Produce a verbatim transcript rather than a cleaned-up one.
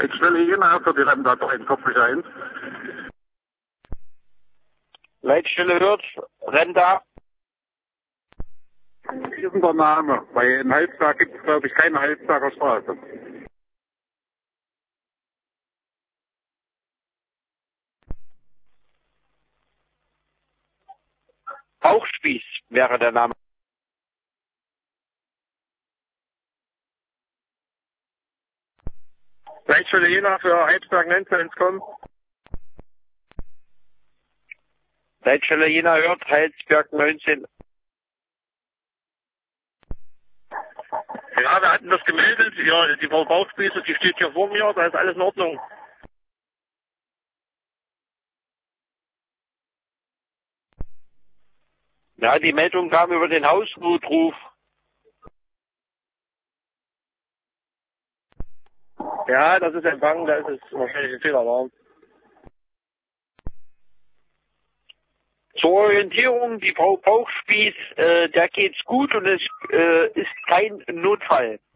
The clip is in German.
Leitstelle Jena für die Renda dreiundvierzig eins. Leitstelle hört, Renda. Wie ist denn der Name? Weil in Halsberg gibt es, glaube ich, keine Halsberger Straße. Bauchspieß wäre der Name. Leitstelle Jena für Halsberg neunzehn eins kommen. Leitstelle Jena hört, Heilsberg neunzehn. Ja, wir hatten das gemeldet. Ja, die Frau Bauchspieße, die steht hier vor mir, da ist alles in Ordnung. Ja, die Meldung kam über den Hausnotruf. Ja, das ist empfangen, da ist es wahrscheinlich ein Fehlalarm. Zur Orientierung, die Frau Bauchspieß, äh, der geht's gut und es äh, ist kein Notfall.